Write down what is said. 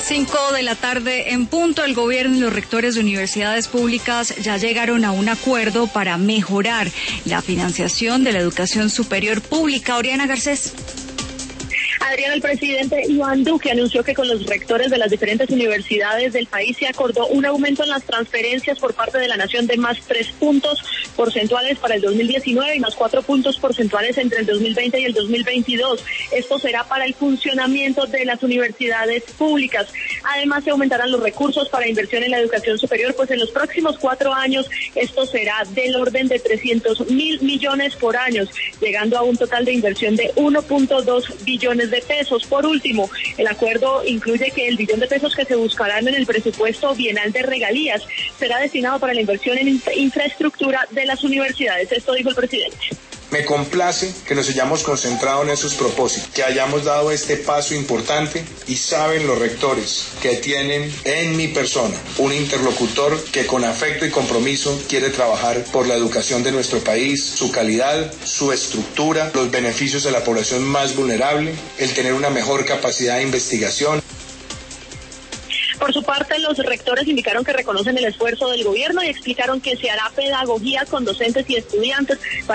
5 de la tarde en punto, el gobierno y los rectores de universidades públicas ya llegaron a un acuerdo para mejorar la financiación de la educación superior pública. Oriana Garcés. Adrián, el presidente Iván Duque anunció que con los rectores de las diferentes universidades del país se acordó un aumento en las transferencias por parte de la nación de más 3 puntos porcentuales para el 2019 y más 4 puntos porcentuales entre el 2020 y el 2022. Esto será para el funcionamiento de las universidades públicas. Además, se aumentarán los recursos para inversión en la educación superior, pues en los próximos 4 años esto será del orden de 300.000 millones por año, llegando a un total de inversión de 1.2 billones de pesos. Por último, el acuerdo incluye que el billón de pesos que se buscarán en el presupuesto bienal de regalías será destinado para la inversión en infraestructura de las universidades. Esto dijo el presidente. Me complace que nos hayamos concentrado en esos propósitos, que hayamos dado este paso importante y saben los rectores que tienen en mi persona un interlocutor que con afecto y compromiso quiere trabajar por la educación de nuestro país, su calidad, su estructura, los beneficios de la población más vulnerable, el tener una mejor capacidad de investigación. Por su parte, los rectores indicaron que reconocen el esfuerzo del gobierno y explicaron que se hará pedagogía con docentes y estudiantes